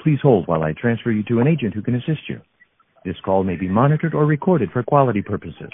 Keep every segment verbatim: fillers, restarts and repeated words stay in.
Please hold while I transfer you to an agent who can assist you. This call may be monitored or recorded for quality purposes.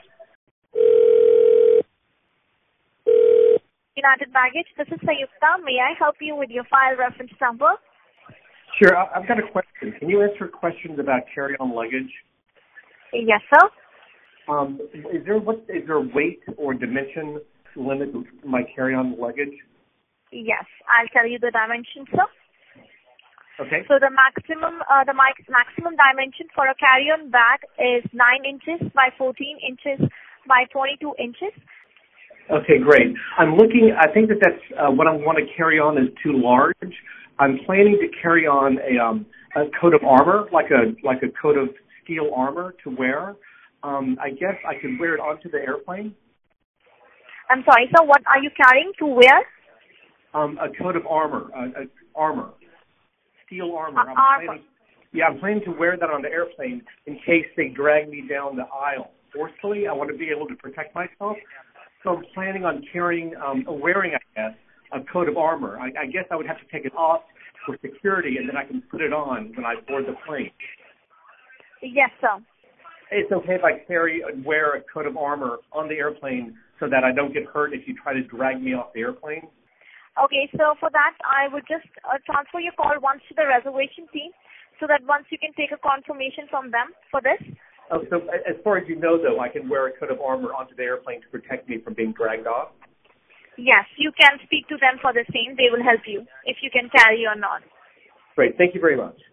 United Baggage, this is Sayukta. May I help you with your file reference number? Sure. I- I've got a question. Can you answer questions about carry-on luggage? Yes, sir. Um, is there what is there a weight or dimension limit to my carry-on luggage? Yes, I'll tell you the dimensions, sir. Okay. So the maximum, uh, the max, maximum dimension for a carry-on bag is nine inches by fourteen inches by twenty-two inches. Okay, great. I'm looking. I think that that's uh, what I want to carry on is too large. I'm planning to carry on a um, a coat of armor, like a like a coat of steel armor to wear. Um, I guess I could wear it onto the airplane. I'm sorry, sir. What are you carrying to wear? Um, a coat of armor, uh, uh, armor, steel armor. Uh, I'm armor. planning, yeah, I'm planning to wear that on the airplane in case they drag me down the aisle forcefully. I want to be able to protect myself. So I'm planning on carrying, um, wearing, I guess, a coat of armor. I, I guess I would have to take it off for security, and then I can put it on when I board the plane. Yes, sir. It's okay if I carry and wear a coat of armor on the airplane so that I don't get hurt if you try to drag me off the airplane? Okay, so for that, I would just uh, transfer your call once to the reservation team so that once you can take a confirmation from them for this. Oh, so as far as you know, though, I can wear a coat of armor onto the airplane to protect me from being dragged off? Yes, you can speak to them for the same. They will help you if you can carry or not. Great. Thank you very much.